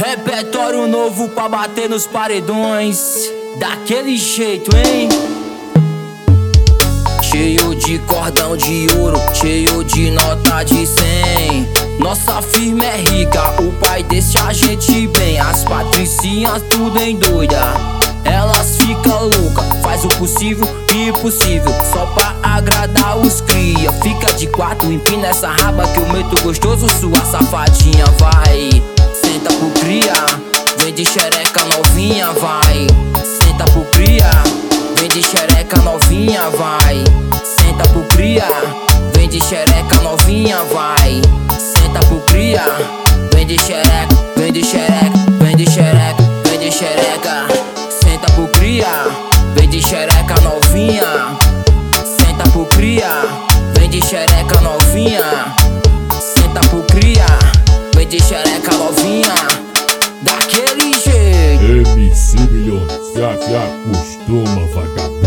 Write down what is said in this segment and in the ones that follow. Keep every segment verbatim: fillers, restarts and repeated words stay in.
Repertório novo pra bater nos paredões, daquele jeito, hein? Cheio de cordão de ouro, cheio de nota de cem. Nossa firma é rica, o pai deixa a gente bem. As patricinhas tudo em doida, elas ficam loucas, faz o possível e impossível só pra agradar os cria. Fica de quatro, empina essa raba que eu meto gostoso, sua safadinha vai. Senta pro cria, vem de xereca novinha, vai. Senta pro cria, vem de xereca novinha, vai. Senta pro cria, vem de xereca novinha, vai. Senta pro cria, vem de xereca, vem de xereca, vem de xereca, vem de xereca. Senta pro cria, vem de xereca novinha. Senta pro cria, vem de xereca novinha. Senta pro cria, vem de xereca novinha, daquele jeito. M C Milhões, já já acostuma, vagabundo.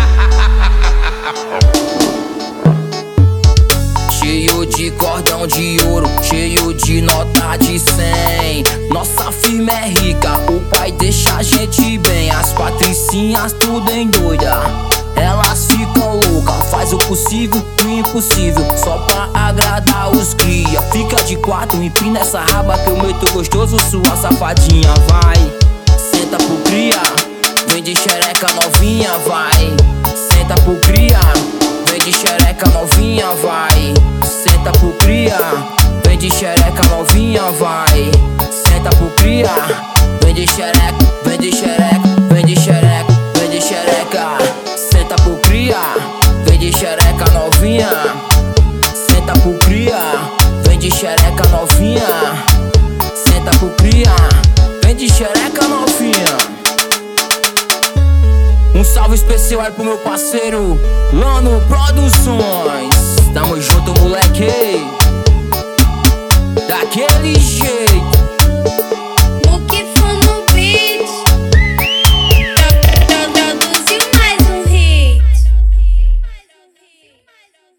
Cheio de cordão de ouro, cheio de nota de cem. Nossa firma é rica, o pai deixa a gente bem. As patricinhas tudo em doida, elas ficam loucas, faz o possível e o impossível só pra agradar os cria. Fica de quatro, empina essa raba que eu meto gostoso, sua safadinha vai. Senta pro cria, vem de xereca novinha, vai. Senta pro cria, vem de xereca novinha, vai. Senta pro cria, vem de xereca novinha, vai. Senta pro cria, vem de xereca, vem de xereca, vem de xereca, vem de xereca. Senta pro cria, vem de xereca novinha. Senta pro cria, vem de xereca novinha. Senta pro cria, vem de xereca novinha. Um salve especial aí pro meu parceiro Lano Produções. Tamo junto, moleque, daquele jeito.